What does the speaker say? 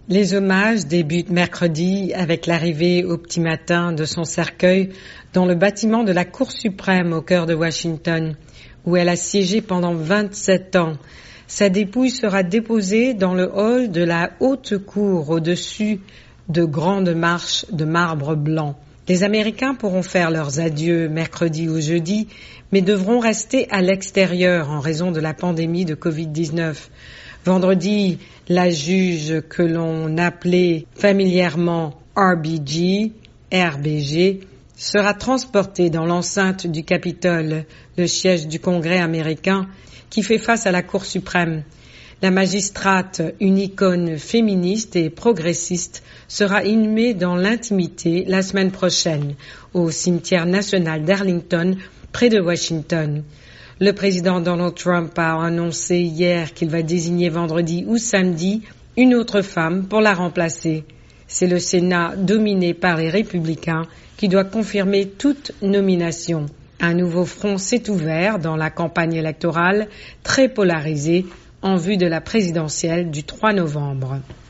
Les hommages débutent mercredi avec l'arrivée au petit matin de son cercueil dans le bâtiment de la Cour suprême au cœur de Washington, où elle a siégé pendant 27 ans. Sa dépouille sera déposée dans le hall de la haute cour au-dessus de grandes marches de marbre blanc. Les Américains pourront faire leurs adieux mercredi ou jeudi, mais devront rester à l'extérieur en raison de la pandémie de Covid-19. Vendredi, la juge que l'on appelait familièrement RBG, sera transportée dans l'enceinte du Capitole, le siège du Congrès américain, qui fait face à la Cour suprême. La magistrate, une icône féministe et progressiste, sera inhumée dans l'intimité la semaine prochaine au cimetière national d'Arlington, près de Washington. Le président Donald Trump a annoncé hier qu'il va désigner vendredi ou samedi une autre femme pour la remplacer. C'est le Sénat dominé par les républicains qui doit confirmer toute nomination. Un nouveau front s'est ouvert dans la campagne électorale très polarisée en vue de la présidentielle du 3 novembre.